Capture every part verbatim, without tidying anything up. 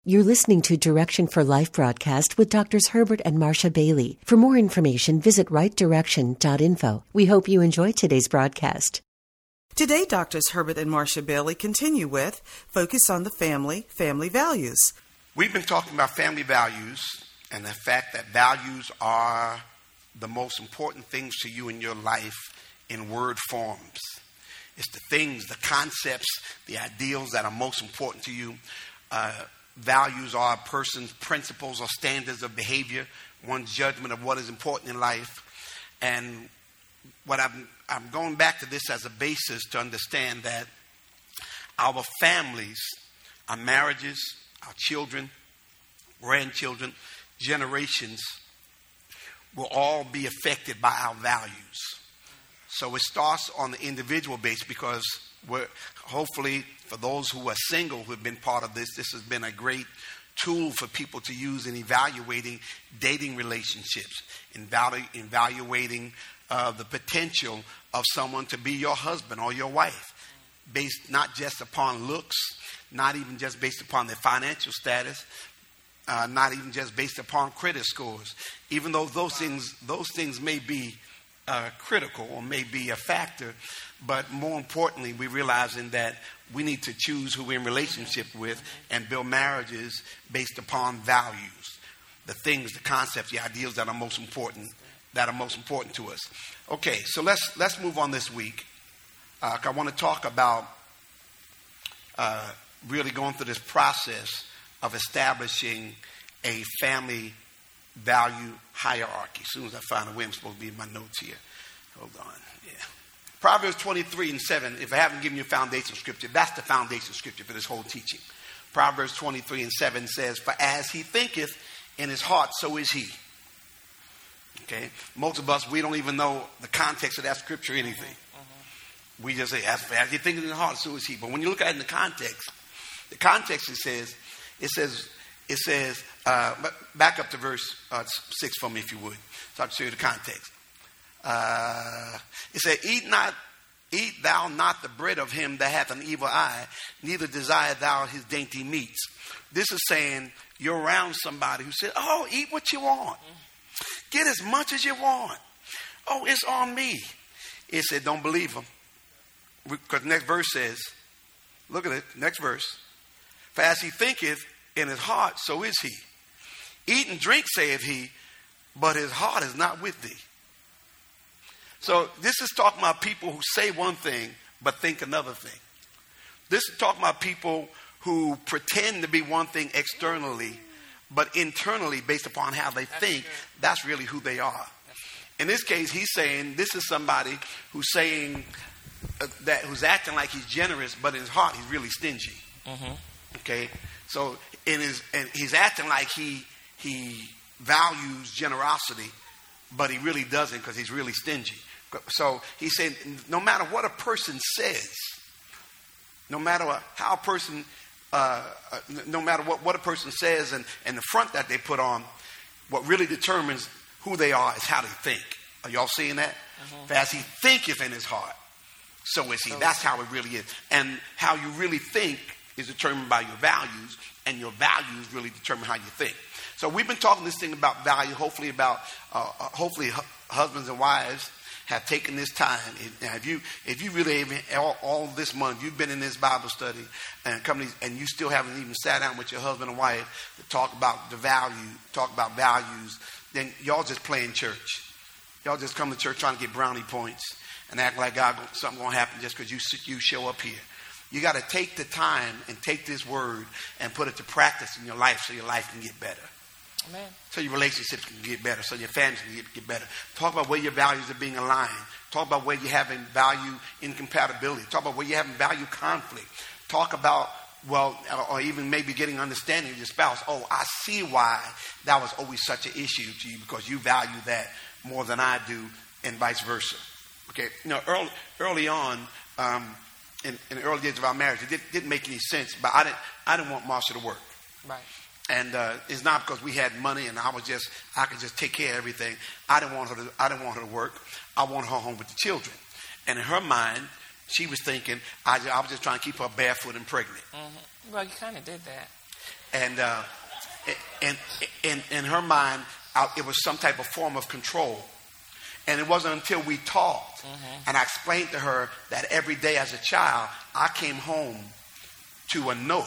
You're listening to Direction for Life broadcast with Doctors Herbert and Marcia Bailey. For more information, visit right direction dot info. We hope you enjoy today's broadcast. Today, Doctors Herbert and Marcia Bailey continue with Focus on the Family, Family Values. We've been talking about family values and the fact that values are the most important things to you in your life in word forms. It's the things, the concepts, the ideals that are most important to you. Uh, Values are a person's principles or standards of behavior, one's judgment of what is important in life. And what I'm, I'm going back to this as a basis to understand that our families, our marriages, our children, grandchildren, generations will all be affected by our values. So it starts on the individual base because we're hopefully for those who are single who have been part of this, this has been a great tool for people to use in evaluating dating relationships, evalu- evaluating uh, the potential of someone to be your husband or your wife, based not just upon looks, not even just based upon their financial status, uh, not even just based upon credit scores. Even though those things, those things may be uh, critical or may be a factor, but more importantly, we're realizing that we need to choose who we're in relationship with and build marriages based upon values, the things, the concepts, the ideals that are most important, that are most important to us. Okay, so let's let's move on this week. Uh, I want to talk about uh, really going through this process of establishing a family value hierarchy. As soon as I find where I'm supposed to be in my notes here. Hold on, yeah. Proverbs twenty-three and seven, if I haven't given you a foundation scripture, that's the foundation scripture for this whole teaching. Proverbs twenty-three and seven says, "For as he thinketh in his heart, so is he." Okay? Most of us, we don't even know the context of that scripture or anything. Mm-hmm. We just say, as, as he thinketh in his heart, so is he. But when you look at it in the context, the context it says, it says, it says, uh, back up to verse uh, six for me if you would, so I can show you the context. Uh, it said, eat not, eat thou not the bread of him that hath an evil eye, neither desire thou his dainty meats. This is saying you're around somebody who said, oh, eat what you want. Get as much as you want. Oh, it's on me. It said, don't believe him. Because the next verse says, look at it, next verse. For as he thinketh in his heart, so is he. Eat and drink, saith he, but his heart is not with thee. So this is talking about people who say one thing but think another thing. This is talking about people who pretend to be one thing externally, but internally, based upon how they think, that's really who they are. In this case, he's saying this is somebody who's saying uh, that who's acting like he's generous, but in his heart he's really stingy. Mm-hmm. Okay, so in his and he's acting like he he values generosity, but he really doesn't because he's really stingy. So he's saying no matter what a person says, no matter how a person, uh, no matter what, what a person says and, and the front that they put on, what really determines who they are is how they think. Are y'all seeing that? Mm-hmm. For as he thinketh in his heart, so is he. So That's how it really is. And how you really think is determined by your values, and your values really determine how you think. So we've been talking this thing about value, hopefully about, uh, hopefully hu- husbands and wives have taken this time. Now, if you if you really even all, all this month you've been in this Bible study and companies and you still haven't even sat down with your husband and wife to talk about the value, talk about values, then y'all just playing church. Y'all just come to church trying to get brownie points and act like God something gonna happen just because you you show up here. You got to take the time and take this word and put it to practice in your life so your life can get better. Amen. So your relationships can get better, so your families can get, get better. Talk about where your values are being aligned. Talk about where you're having value incompatibility. Talk about where you're having value conflict. Talk about, well, or even maybe getting understanding of your spouse. Oh, I see why that was always such an issue to you because you value that more than I do and vice versa. Okay, you know, early, early on, um, in, in the early days of our marriage, it did, didn't make any sense, but I didn't, I didn't want Marcia to work. Right. And uh, it's not because we had money and I was just I could just take care of everything. I didn't want her to I didn't want her to work. I wanted her home with the children. And in her mind, she was thinking I, I was just trying to keep her barefoot and pregnant. Mm-hmm. Well, you kind of did that. And uh, in, in, in her mind, it was some type of form of control. And it wasn't until we talked mm-hmm. and I explained to her that every day as a child, I came home to a note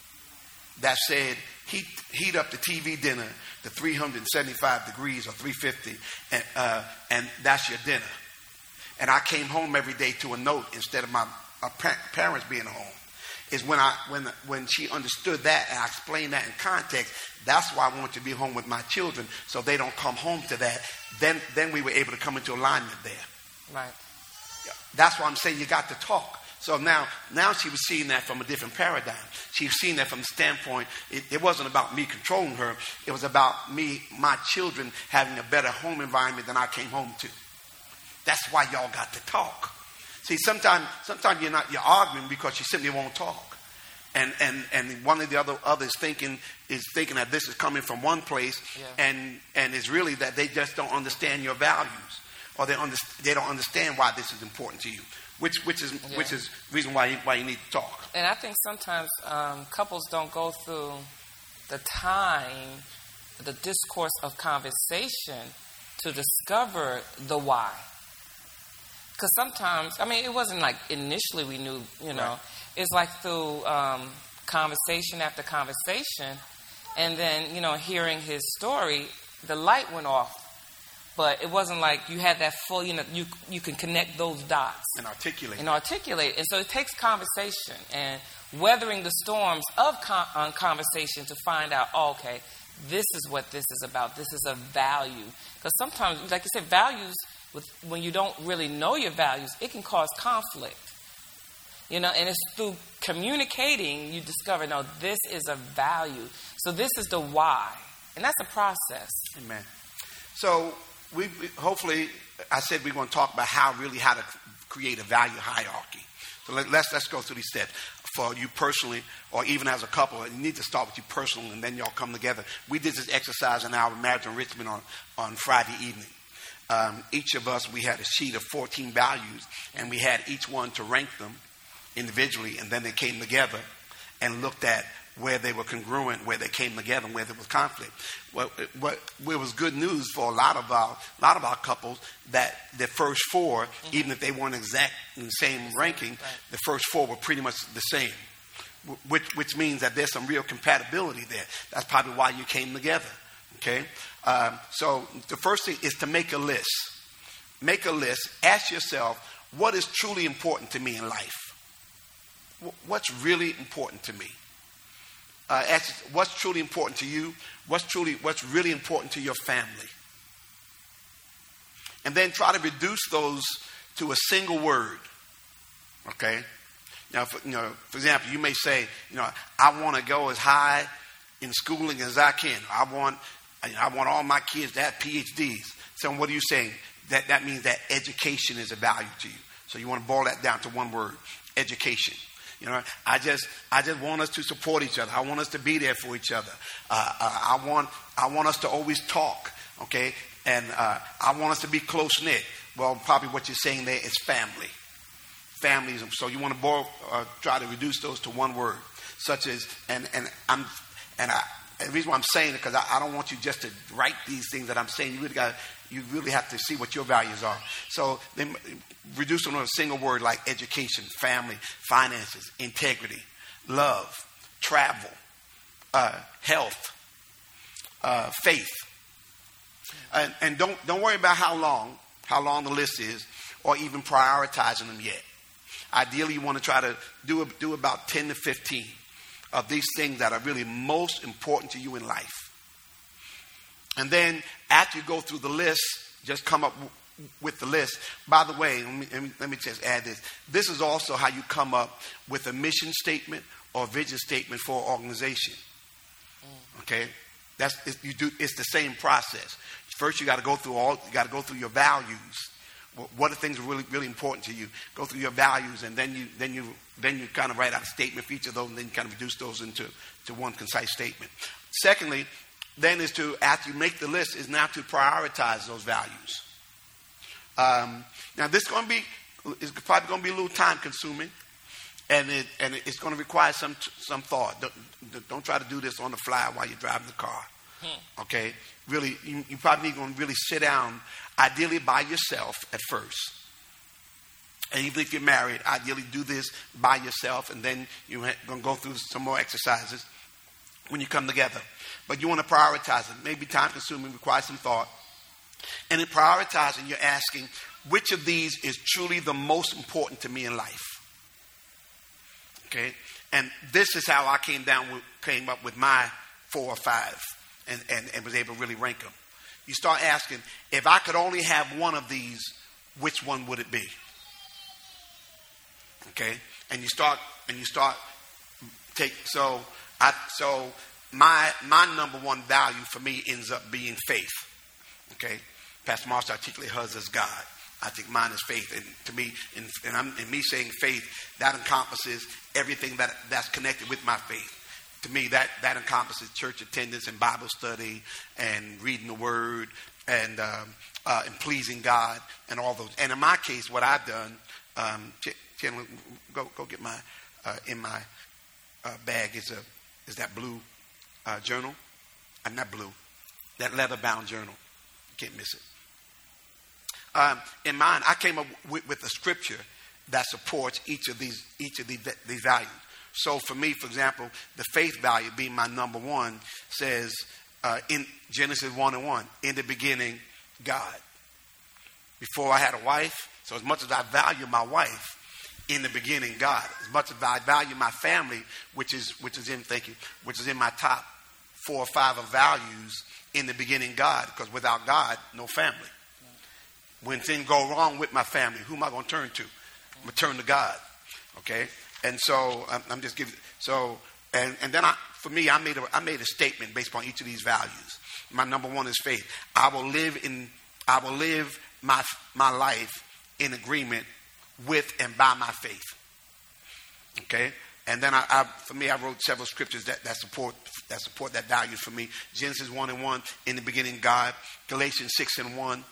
that said, heat, heat up the T V dinner to three hundred seventy-five degrees or three fifty, and, uh, and that's your dinner. And I came home every day to a note instead of my, my parents being home. Is when I when when she understood that and I explained that in context. That's why I want to be home with my children, so they don't come home to that. Then then we were able to come into alignment there. Right. That's why I'm saying you got to talk. So now now she was seeing that from a different paradigm. She was seeing that from the standpoint, it, it wasn't about me controlling her. It was about me, my children, having a better home environment than I came home to. That's why y'all got to talk. See, sometimes sometimes you're not you're arguing because you simply won't talk, and and and one of the other others thinking is thinking that this is coming from one place, yeah. and and it's really that they just don't understand your values, or they under, they don't understand why this is important to you, which which is yeah. which is reason why you, why you need to talk. And I think sometimes um, couples don't go through the time, the discourse of conversation to discover the why. Because sometimes, I mean, it wasn't like initially we knew, you know. Right. It's like through um, conversation after conversation. And then, you know, hearing his story, the light went off. But it wasn't like you had that full, you know, you you can connect those dots. And articulate. And articulate. And so it takes conversation and weathering the storms of con- on conversation to find out, oh, okay, this is what this is about. This is a value. Because sometimes, like you said, values... With, when you don't really know your values, it can cause conflict. You know, and it's through communicating you discover, no, this is a value. So this is the why. And that's a process. Amen. So we, we hopefully, I said we're going to talk about how really how to create a value hierarchy. So let, let's let's go through these steps. For you personally, or even as a couple, you need to start with you personally, and then y'all come together. We did this exercise in our marriage enrichment on, on Friday evening. Um, each of us, we had a sheet of fourteen values, and we had each one to rank them individually, and then they came together and looked at where they were congruent, where they came together, and where there was conflict. What, what, what was good news for a lot of our, lot of our couples, that the first four, mm-hmm. even if they weren't exact in the same ranking, right. the first four were pretty much the same, which, which means that there's some real compatibility there. That's probably why you came together. Okay, um, so the first thing is to make a list. Make a list. Ask yourself, what is truly important to me in life? What's really important to me? Uh, ask, what's truly important to you? What's truly, what's really important to your family? And then try to reduce those to a single word. Okay. Now, for, you know, for example, you may say, you know, I want to go as high in schooling as I can. I want. I want all my kids to have P H Ds. So what are you saying? That that means that education is a value to you. So you want to boil that down to one word: education. You know, I just I just want us to support each other. I want us to be there for each other. Uh, uh, I want I want us to always talk. Okay, and uh, I want us to be close knit. Well, probably what you're saying there is family. Families. So you want to boil, uh, try to reduce those to one word, such as and and I'm and I. The reason why I'm saying it, because I, I don't want you just to write these things that I'm saying. You really got, you really have to see what your values are. So then reduce them to a single word like education, family, finances, integrity, love, travel, uh, health, uh, faith, and, and don't don't worry about how long how long the list is, or even prioritizing them yet. Ideally, you want to try to do do about ten to fifteen. Of these things that are really most important to you in life. And then after you go through the list, just come up w- with the list. By the way, let me, let me, let me just add this. This is also how you come up with a mission statement or vision statement for an organization. Okay? That's it, you do. It's the same process. First, you got to go through all. You got to go through your values. What are things that are really, really important to you? Go through your values, and then you, then you, then you kind of write out a statement for each of those, and then you kind of reduce those into to one concise statement. Secondly, then is to after you make the list, is now to prioritize those values. Um, now, this is going to be is probably going to be a little time consuming, And it and it's going to require some some thought. Don't, don't try to do this on the fly while you're driving the car. Hmm. Okay? Really, you, you probably need to really sit down, ideally by yourself at first. And even if you're married, ideally do this by yourself, and then you're going to go through some more exercises when you come together. But you want to prioritize it. Maybe time-consuming, requires some thought. And in prioritizing, you're asking, which of these is truly the most important to me in life? Okay, and this is how I came down with, came up with my four or five, and, and, and was able to really rank them. You start asking, if I could only have one of these, which one would it be? Okay, and you start and you start take so I so my my number one value for me ends up being faith. Okay, Pastor Marshall articulated hers as God. I think mine is faith, and to me, and, and, I'm, and me saying faith, that encompasses everything that that's connected with my faith. To me, that that encompasses church attendance and Bible study and reading the Word and um, uh, and pleasing God and all those. And in my case, what I've done, um, Ch- Ch- go go get my uh, in my uh, bag is a is that blue uh, journal. I'm not blue, that leather bound journal. You can't miss it. Um, in mine, I came up with, with a scripture that supports each of these each of these, these values. So for me, for example, the faith value being my number one says uh, in Genesis one and one, in the beginning, God. Before I had a wife, so as much as I value my wife, in the beginning, God. As much as I value my family, which is which is in thank you, which is in my top four or five of values, in the beginning, God. Because without God, no family. When things go wrong with my family, who am I going to turn to? I'm going to turn to God. Okay? And so I'm, I'm just giving, so, and, and then I, for me, I made a, I made a statement based on each of these values. My number one is faith. I will live in, I will live my, my life in agreement with and by my faith. Okay? And then I, I for me, I wrote several scriptures that, that support, that support that value for me. Genesis one and one, in the beginning, God. Galatians six and one.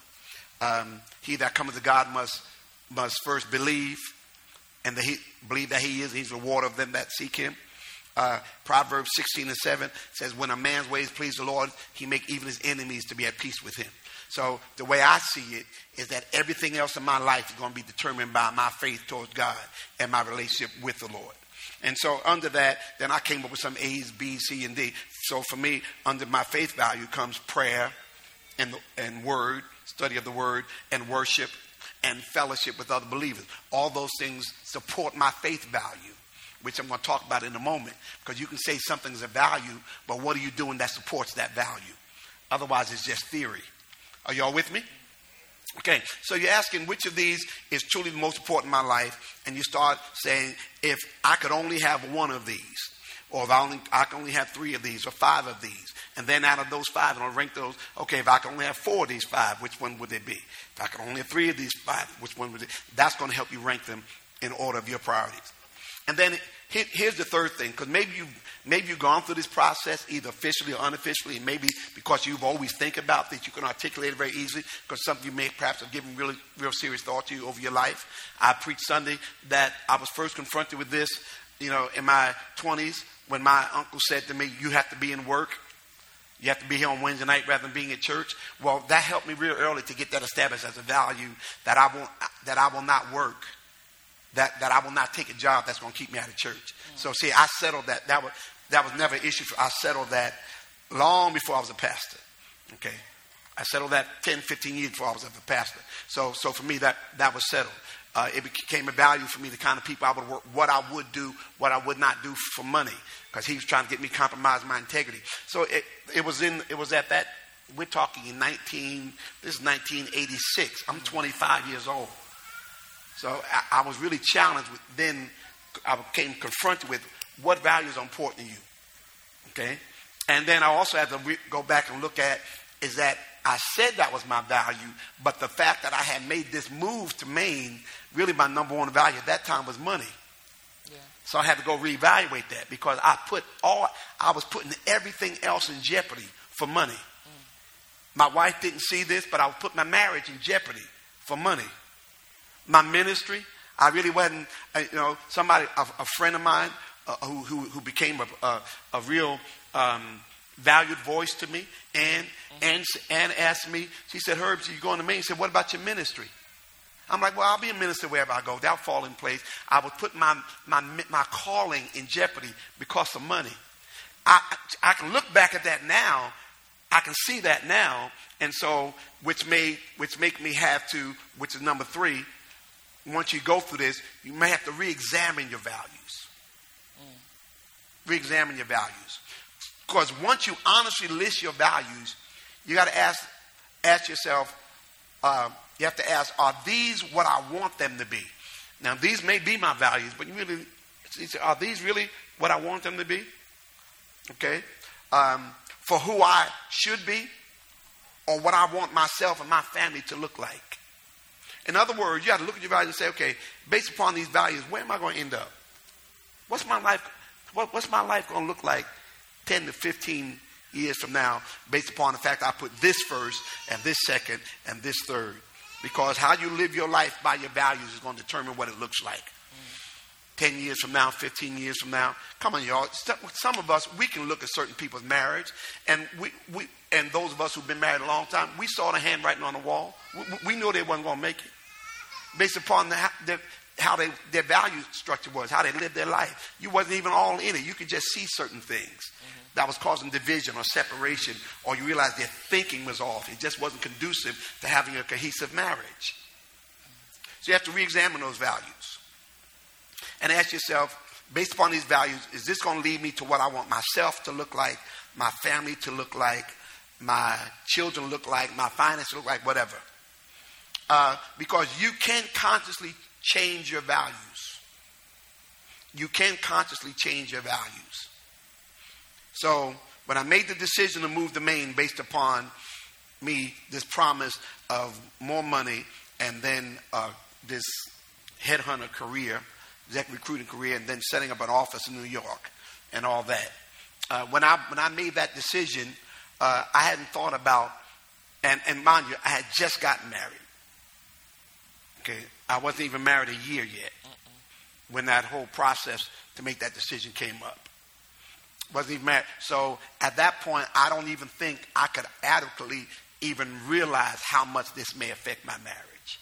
Um, he that cometh to God must must first believe, and that he believe that he is. He's the rewarder of them that seek him. Uh, Proverbs sixteen and seven says, "When a man's ways please the Lord, he make even his enemies to be at peace with him." So the way I see it is that everything else in my life is going to be determined by my faith towards God and my relationship with the Lord. And so under that, then I came up with some A's, B's, C, and D. So for me, under my faith value comes prayer and and word. Study of the word, and worship, and fellowship with other believers. All those things support my faith value, which I'm going to talk about in a moment. Because you can say something's a value, but what are you doing that supports that value? Otherwise, it's just theory. Are y'all with me? Okay, so you're asking which of these is truly the most important in my life, and you start saying, if I could only have one of these, or if I, only, I can only have three of these, or five of these. And then out of those five, and I'll rank those, okay, if I can only have four of these five, which one would they be? If I can only have three of these five, which one would it be? That's going to help you rank them in order of your priorities. And then here, here's the third thing, because maybe, you, maybe you've gone through this process, either officially or unofficially, and maybe because you've always think about this, you can articulate it very easily, because some of you may perhaps have given really real serious thought to you over your life. I preached Sunday that I was first confronted with this, you know, in my twenties, when my uncle said to me, you have to be in work. You have to be here on Wednesday night rather than being at church. Well, that helped me real early to get that established as a value, that I won't, that I will not work, that, that I will not take a job that's going to keep me out of church. Mm-hmm. So see, I settled that. That was, that was never an issue. For, I settled that long before I was a pastor. Okay. I settled that ten, fifteen years before I was a pastor. So, so for me, that, that was settled. Uh, it became a value for me, the kind of people I would work, what I would do, what I would not do for money, because he was trying to get me to compromise my integrity. So it, it was in, it was at that, we're talking in nineteen, this is nineteen eighty-six. I'm twenty-five years old. So I, I was really challenged with, then I became confronted with what values are important to you. Okay. And then I also had to re- go back and look at, is that I said that was my value, but the fact that I had made this move to Maine, really my number one value at that time was money. Yeah. So I had to go reevaluate that, because I put all, I was putting everything else in jeopardy for money. Mm. My wife didn't see this, but I would put my marriage in jeopardy for money. My ministry, I really wasn't, uh, you know, somebody, a, a friend of mine uh, who, who who became a a, a real um, valued voice to me, and and and asked me. She said, "Herb, so you're going to Maine?" She said, "What about your ministry?" I'm like, "Well, I'll be a minister wherever I go. That'll fall in place." I would put my my my calling in jeopardy because of money. I I can look back at that now. I can see that now, and so which made which make me have to, which is number three. Once you go through this, you may have to re-examine your values. Mm. Re-examine your values, because once you honestly list your values, you got to ask ask yourself. Uh, you have to ask: are these what I want them to be? Now, these may be my values, but you really are these really what I want them to be? Okay. Um, for who I should be, or what I want myself and my family to look like. In other words, you have to look at your values and say, okay, based upon these values, where am I going to end up? What's my life? What, what's my life going to look like ten to fifteen years from now, based upon the fact I put this first and this second and this third? Because how you live your life by your values is going to determine what it looks like. ten years from now, fifteen years from now. Come on, y'all. Some of us, we can look at certain people's marriage, and we, we and those of us who've been married a long time, we saw the handwriting on the wall. We, we knew they wasn't going to make it. Based upon the, the, how they, their value structure was, how they lived their life. You wasn't even all in it. You could just see certain things mm-hmm. that was causing division or separation, or you realized their thinking was off. It just wasn't conducive to having a cohesive marriage. So you have to re-examine those values. And ask yourself, based upon these values, is this going to lead me to what I want myself to look like, my family to look like, my children to look like, my finances to look like, whatever. Uh, because you can consciously change your values. You can consciously change your values. So when I made the decision to move to Maine based upon me, this promise of more money and then uh, this headhunter career, executive recruiting career, and then setting up an office in New York and all that. Uh, when I when I made that decision, uh, I hadn't thought about, and, and mind you, I had just gotten married. Okay, I wasn't even married a year yet Mm-mm. when that whole process to make that decision came up. Wasn't even married. So at that point, I don't even think I could adequately even realize how much this may affect my marriage.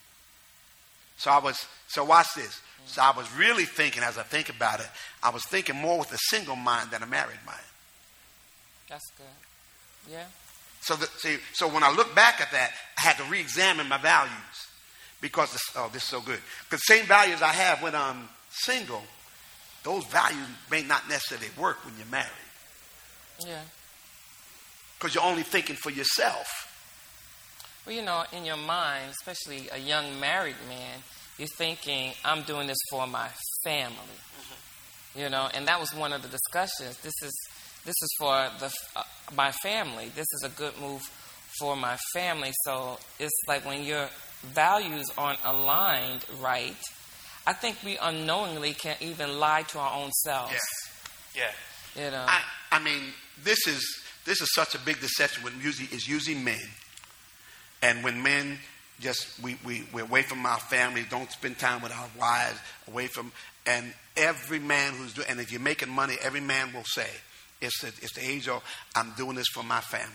So I was, so watch this. So I was really thinking, as I think about it, I was thinking more with a single mind than a married mind. That's good. Yeah. So, the, see, so when I look back at that, I had to re-examine my values. Because, this, oh, this is so good. Because the same values I have when I'm single, those values may not necessarily work when you're married. Yeah. Because you're only thinking for yourself. Well, you know, in your mind, especially a young married man, you're thinking, I'm doing this for my family. Mm-hmm. You know, and that was one of the discussions. This is this is for the uh, my family. This is a good move for my family. So it's like when your values aren't aligned right, I think we unknowingly can even lie to our own selves. Yeah. Yeah. You know. I, I mean, this is this is such a big deception when usually it's usually men. And when men just, we, we, we're away from our families, don't spend time with our wives, away from, and every man who's doing, and if you're making money, every man will say, it's the, it's the age of, I'm doing this for my family.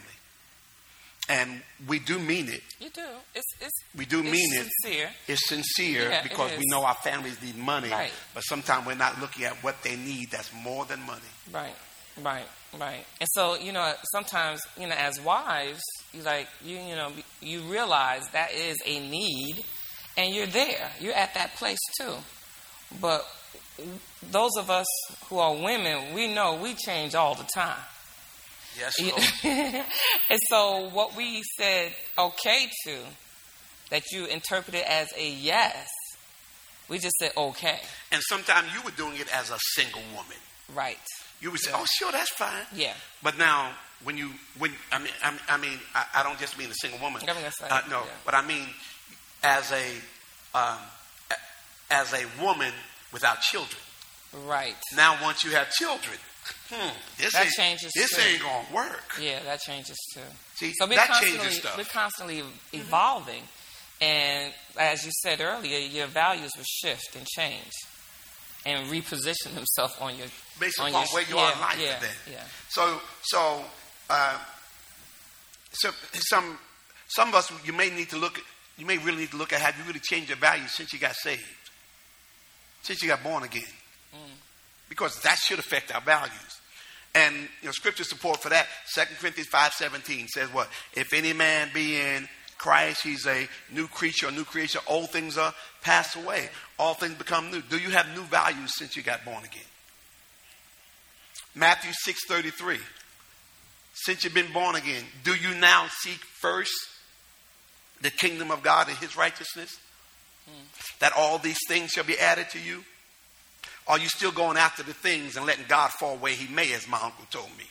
And we do mean it. You do. It's, it's, we do it's mean sincere. it. It's sincere yeah, because it we know our families need money. Right. But sometimes we're not looking at what they need that's more than money. Right, right, right. And so, you know, sometimes, you know, as wives, you like, you, you know, you realize that is a need and you're there. You're at that place too. But those of us who are women, we know we change all the time. Yes, Lord. And so what we said okay to, that you interpreted as a yes, we just said okay. And sometimes you were doing it as a single woman. Right. You would say, oh, sure, that's fine. Yeah. But now, when you, when I mean, I, I mean, I, I don't just mean a single woman. I'm gonna say, uh, no, yeah. But I mean, as a, um, as a woman without children. Right. Now, once you have children, hmm, this that ain't, changes. This too. ain't gonna work. Yeah, that changes too. See, so we're that constantly, changes stuff. We're constantly evolving, And as you said earlier, your values will shift and change and reposition themselves on your based on upon your, where you yeah, are in life yeah, today. Yeah. So, so, uh, so, some some of us, you may need to look. You may really need to look at have you really changed your values since you got saved, since you got born again, mm. because that should affect our values. And you know, scripture support for that. Second Corinthians five seventeen says what? If any man be in Christ, he's a new creature, a new creation. Old things are passed away. All things become new. Do you have new values since you got born again? Matthew six thirty-three. Since you've been born again, do you now seek first the kingdom of God and his righteousness? Mm. That all these things shall be added to you? Or are you still going after the things and letting God fall where he may, as my uncle told me?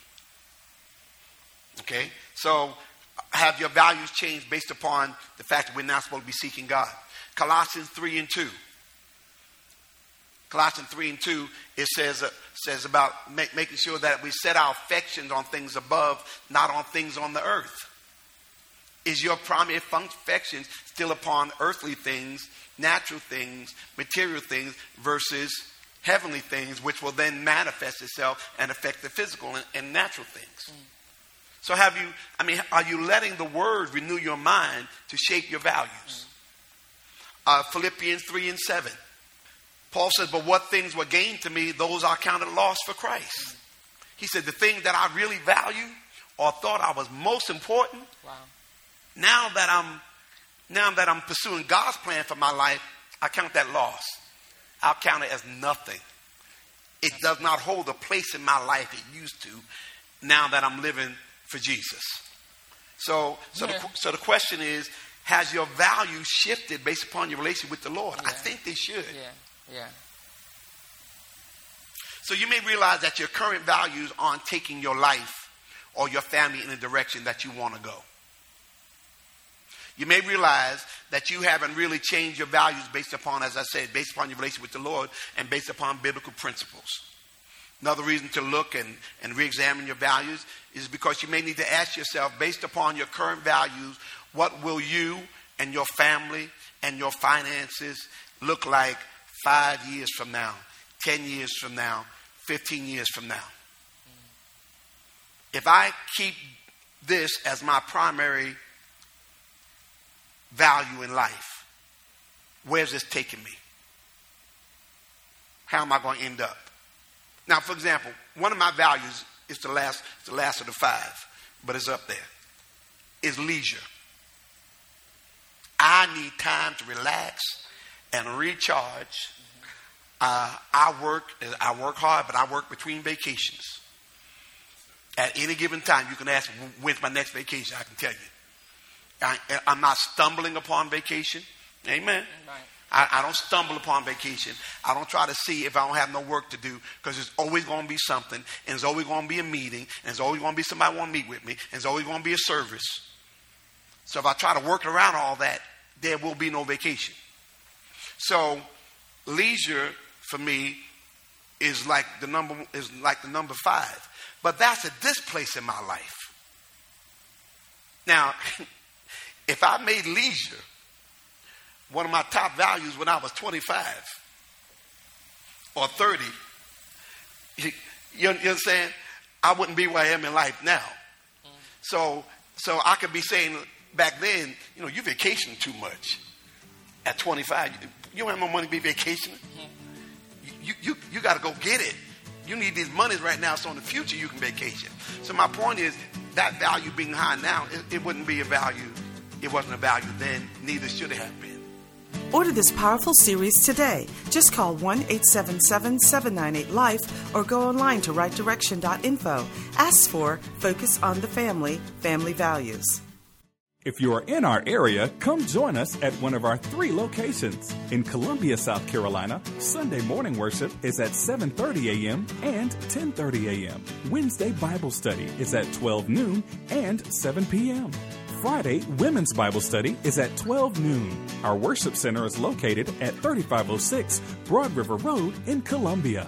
Okay? So, have your values changed based upon the fact that we're now supposed to be seeking God? Colossians three and two. Colossians three and two, it says, uh, says about make, making sure that we set our affections on things above, not on things on the earth. Is your primary affections still upon earthly things, natural things, material things, versus heavenly things, which will then manifest itself and affect the physical and, and natural things? Mm. So have you, I mean, are you letting the word renew your mind to shape your values? Mm. Uh, Philippians three and seven. Paul says, but what things were gained to me, those are counted loss for Christ. Mm. He said, the things that I really value or thought I was most important, wow. now that I'm now that I'm pursuing God's plan for my life, I count that loss. I'll count it as nothing. It does not hold a place in my life it used to now that I'm living for Jesus. So, so, yeah. the, so the question is, has your value shifted based upon your relationship with the Lord? Yeah. I think they should. Yeah, yeah. So you may realize that your current values aren't taking your life or your family in the direction that you want to go. You may realize that you haven't really changed your values based upon, as I said, based upon your relationship with the Lord and based upon biblical principles. Another reason to look and, and re-examine your values is because you may need to ask yourself, based upon your current values, what will you and your family and your finances look like five years from now, ten years from now, fifteen years from now? If I keep this as my primary value in life, where's this taking me? How am I going to end up? Now, for example, one of my values is the last, the last of the five, but it's up there, is leisure. I need time to relax and recharge. Uh, I work, I work hard, but I work between vacations. At any given time, you can ask, when's my next vacation? I can tell you. I, I'm not stumbling upon vacation. Amen. Right. I, I don't stumble upon vacation. I don't try to see if I don't have no work to do, because there's always going to be something, and there's always going to be a meeting, and there's always going to be somebody want to meet with me, and there's always going to be a service. So if I try to work around all that, there will be no vacation. So leisure for me is like the number is like the number five. But that's at this place in my life. Now, if I made leisure one of my top values when I was twenty-five or thirty, you, you understand? I wouldn't be where I am in life now. Mm. So, so I could be saying back then, you know, you vacation too much. At twenty-five, you, you don't have no money to be vacationing. Mm. You, you, you got to go get it. You need these monies right now, so in the future you can vacation. So my point is, that value being high now, it, it wouldn't be a value. It wasn't a value then, neither should it have been. Order this powerful series today. Just call one eight seven seven, seven nine eight, LIFE or go online to right direction dot info. Ask for Focus on the Family, Family Values. If you are in our area, come join us at one of our three locations. In Columbia, South Carolina, Sunday morning worship is at seven thirty a.m. and ten thirty a.m. Wednesday Bible study is at twelve noon and seven p.m. Friday, Women's Bible Study is at twelve noon. Our worship center is located at thirty-five oh six Broad River Road in Columbia.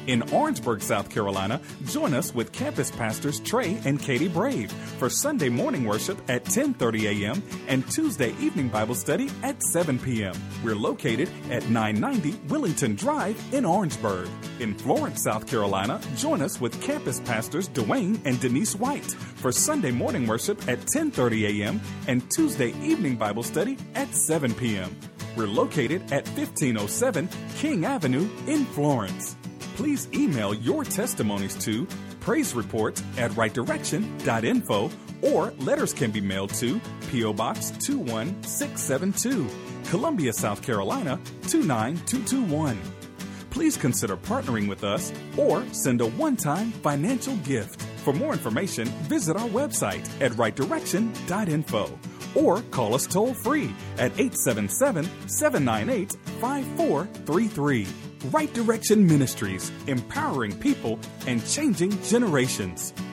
In Orangeburg, South Carolina, join us with campus pastors Trey and Katie Brave for Sunday morning worship at ten thirty a.m. and Tuesday evening Bible study at seven p.m. We're located at nine ninety Willington Drive in Orangeburg. In Florence, South Carolina, join us with campus pastors Dwayne and Denise White for Sunday morning worship at ten thirty a.m. and Tuesday evening Bible study at seven p.m. We're located at fifteen oh seven King Avenue in Florence. Please email your testimonies to praise report at right direction dot info, or letters can be mailed to P O. Box two one six seven two, Columbia, South Carolina two nine two two one. Please consider partnering with us or send a one-time financial gift. For more information, visit our website at right direction dot info or call us toll-free at eight seven seven, seven nine eight, five four three three. Right Direction Ministries, empowering people and changing generations.